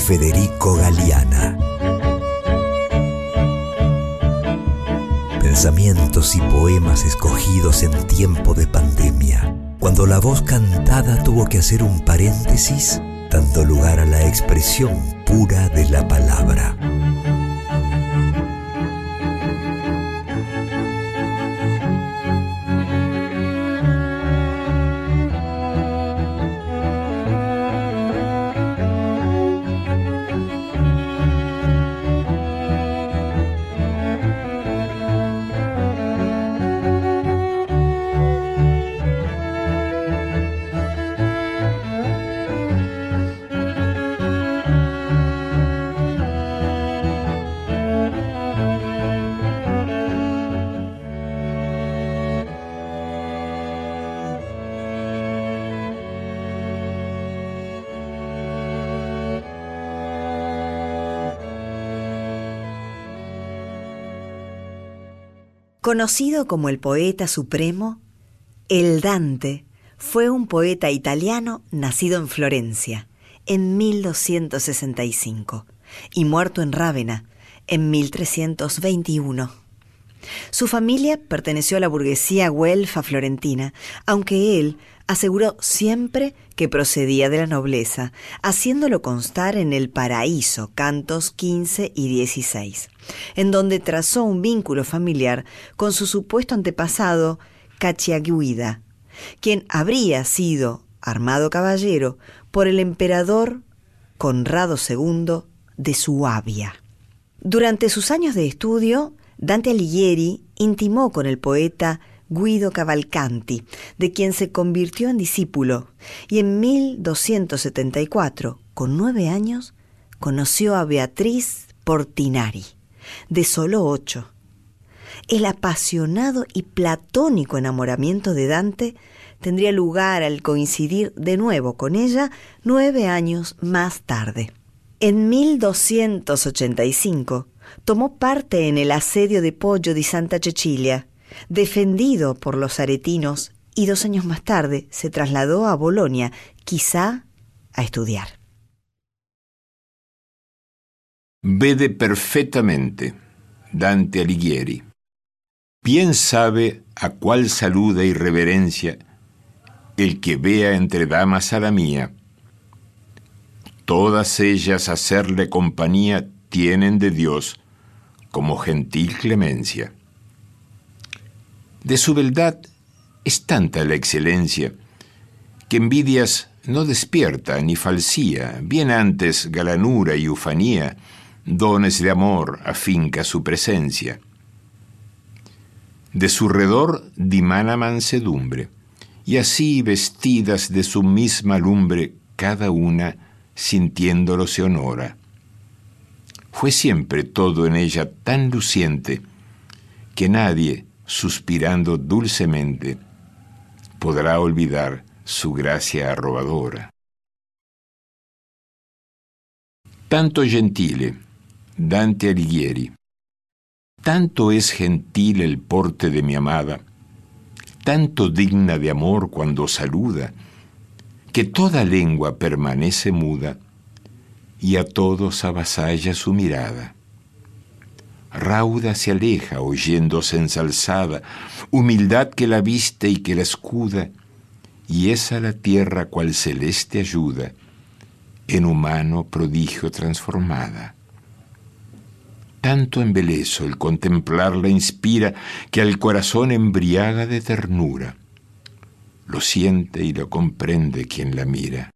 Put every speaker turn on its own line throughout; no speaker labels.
Federico Galeana. Pensamientos y poemas escogidos en tiempo de pandemia, cuando la voz cantada tuvo que hacer un paréntesis, dando lugar a la expresión pura de la palabra.
Conocido como el poeta supremo, el Dante fue un poeta italiano nacido en Florencia en 1265 y muerto en Rávena en 1321. Su familia perteneció a la burguesía güelfa florentina, aunque él aseguró siempre que procedía de la nobleza, haciéndolo constar en El Paraíso, cantos 15 y 16, en donde trazó un vínculo familiar con su supuesto antepasado Cacciaguida, quien habría sido armado caballero por el emperador Conrado II de Suabia. Durante sus años de estudio, Dante Alighieri intimó con el poeta Guido Cavalcanti, de quien se convirtió en discípulo, y en 1274, con 9 años, conoció a Beatriz Portinari, de solo 8. El apasionado y platónico enamoramiento de Dante tendría lugar al coincidir de nuevo con ella 9 años más tarde. En 1285 tomó parte en el asedio de Poggio di Santa Cecilia, defendido por los aretinos, y 2 años más tarde se trasladó a Bolonia, quizá a estudiar.
Vede perfectamente, Dante Alighieri. Bien sabe a cuál saluda y reverencia el que vea entre damas a la mía. Todas ellas hacerle compañía tienen de Dios como gentil clemencia. De su beldad es tanta la excelencia que envidias no despierta ni falsía, bien antes galanura y ufanía, dones de amor afinca su presencia. De su redor dimana mansedumbre, y así vestidas de su misma lumbre, cada una sintiéndolo se honora. Fue siempre todo en ella tan luciente que nadie, suspirando dulcemente, podrá olvidar su gracia arrobadora. Tanto gentile, Dante Alighieri, tanto es gentil el porte de mi amada, tanto digna de amor cuando saluda, que toda lengua permanece muda y a todos avasalla su mirada. Rauda se aleja oyéndose ensalzada, humildad que la viste y que la escuda, y es a la tierra cual celeste ayuda, en humano prodigio transformada. Tanto embeleso el contemplarla inspira, que al corazón embriaga de ternura. Lo siente y lo comprende quien la mira.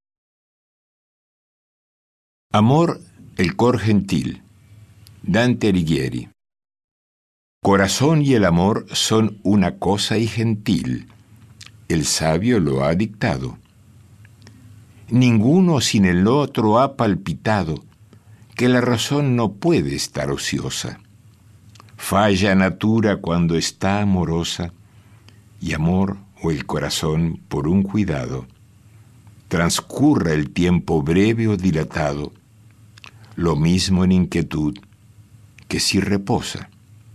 Amor, el cor gentil, Dante Alighieri. Corazón y el amor son una cosa y gentil, el sabio lo ha dictado. Ninguno sin el otro ha palpitado, que la razón no puede estar ociosa. Falla natura cuando está amorosa, y amor o el corazón por un cuidado. Transcurra el tiempo breve o dilatado, lo mismo en inquietud que si reposa.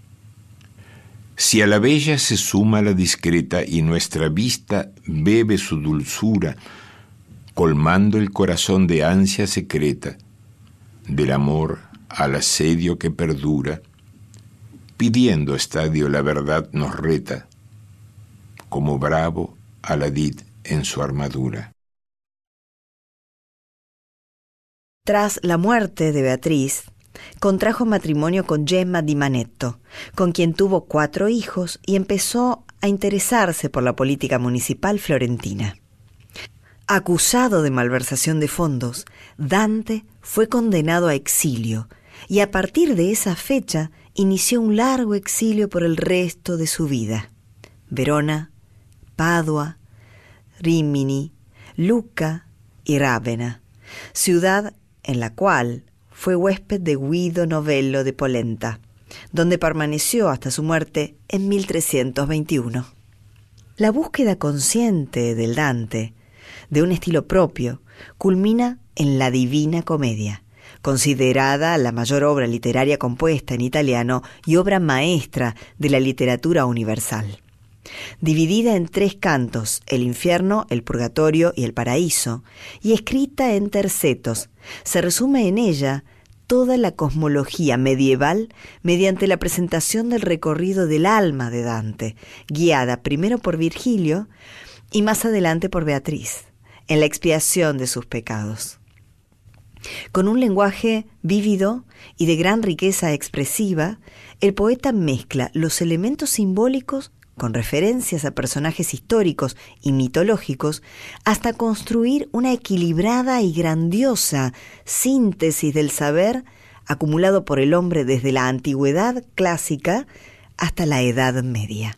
Si a la bella se suma la discreta y nuestra vista bebe su dulzura, colmando el corazón de ansia secreta, del amor al asedio que perdura, pidiendo estadio la verdad nos reta, como bravo Aladid en su armadura.
Tras la muerte de Beatriz, contrajo matrimonio con Gemma di Manetto, con quien tuvo 4 hijos y empezó a interesarse por la política municipal florentina. Acusado de malversación de fondos, Dante fue condenado a exilio y a partir de esa fecha inició un largo exilio por el resto de su vida. Verona, Padua, Rimini, Lucca y Rávena, ciudad en la cual fue huésped de Guido Novello de Polenta, donde permaneció hasta su muerte en 1321. La búsqueda consciente del Dante de un estilo propio culmina en la Divina Comedia, considerada la mayor obra literaria compuesta en italiano y obra maestra de la literatura universal. Dividida en 3 cantos, el infierno, el purgatorio y el paraíso, y escrita en tercetos, se resume en ella toda la cosmología medieval mediante la presentación del recorrido del alma de Dante, guiada primero por Virgilio y más adelante por Beatriz, en la expiación de sus pecados. Con un lenguaje vívido y de gran riqueza expresiva, el poeta mezcla los elementos simbólicos con referencias a personajes históricos y mitológicos, hasta construir una equilibrada y grandiosa síntesis del saber acumulado por el hombre desde la antigüedad clásica hasta la Edad Media.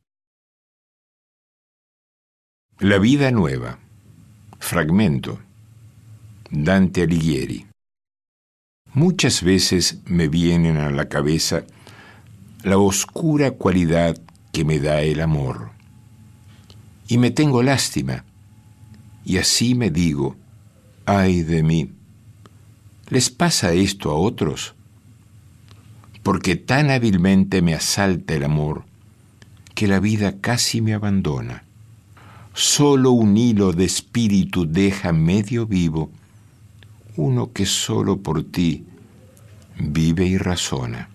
La vida nueva. Fragmento. Dante Alighieri. Muchas veces me vienen a la cabeza la oscura cualidad que me da el amor, y me tengo lástima, y así me digo, ay de mí, ¿les pasa esto a otros? Porque tan hábilmente me asalta el amor, que la vida casi me abandona. Solo un hilo de espíritu deja medio vivo, uno que solo por ti vive y razona.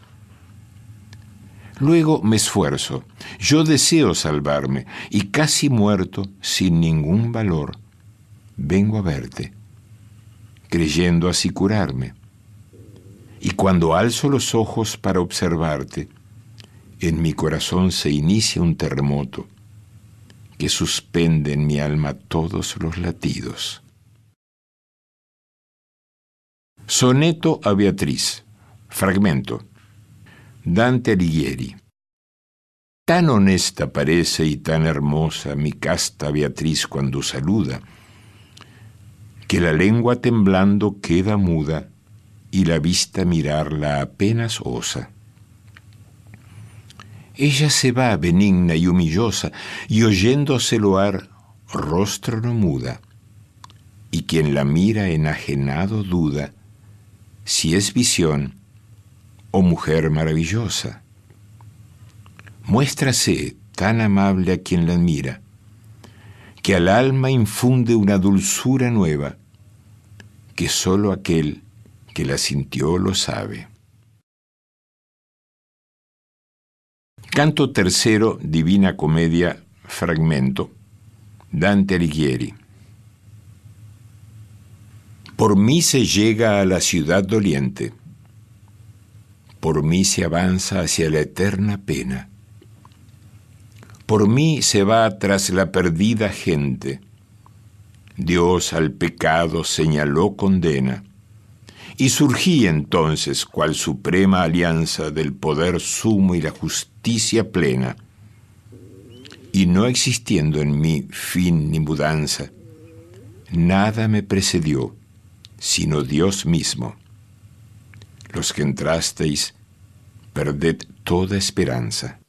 Luego me esfuerzo, yo deseo salvarme, y casi muerto, sin ningún valor, vengo a verte, creyendo así curarme. Y cuando alzo los ojos para observarte, en mi corazón se inicia un terremoto que suspende en mi alma todos los latidos. Soneto a Beatriz. Fragmento. Dante Alighieri. Tan honesta parece y tan hermosa mi casta Beatriz cuando saluda, que la lengua temblando queda muda y la vista mirarla apenas osa. Ella se va benigna y humillosa, y oyéndose loar, rostro no muda, y quien la mira enajenado duda si es visión o mujer maravillosa. Muéstrase tan amable a quien la admira, que al alma infunde una dulzura nueva, que sólo aquel que la sintió lo sabe. Canto tercero, Divina Comedia, fragmento. Dante Alighieri. Por mí se llega a la ciudad doliente, por mí se avanza hacia la eterna pena, por mí se va tras la perdida gente. Dios al pecado señaló condena, y surgí entonces cual suprema alianza del poder sumo y la justicia plena. Y no existiendo en mí fin ni mudanza, nada me precedió, sino Dios mismo. Los que entrasteis, perded toda esperanza.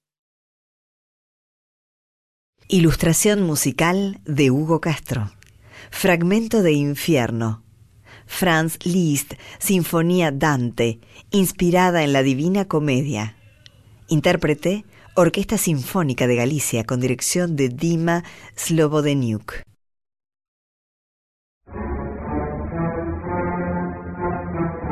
Ilustración musical de Hugo Castro. Fragmento de Infierno. Franz Liszt, Sinfonía Dante, inspirada en la Divina Comedia. Intérprete, Orquesta Sinfónica de Galicia, con dirección de Dima Slobodeniuk.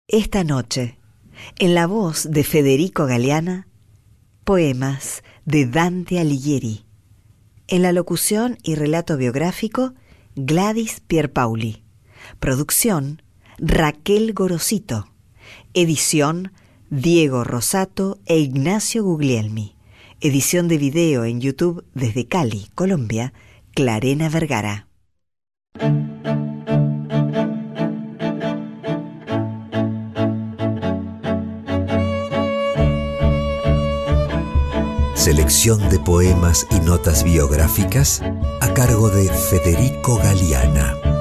Esta noche, en la voz de Federico Galeana, poemas de Dante Alighieri. En la locución y relato biográfico, Gladys Pierpaoli. Producción, Raquel Gorosito. Edición, Diego Rosato e Ignacio Guglielmi. Edición de video en YouTube desde Cali, Colombia, Clarena Vergara.
Selección de poemas y notas biográficas a cargo de Federico Galeana.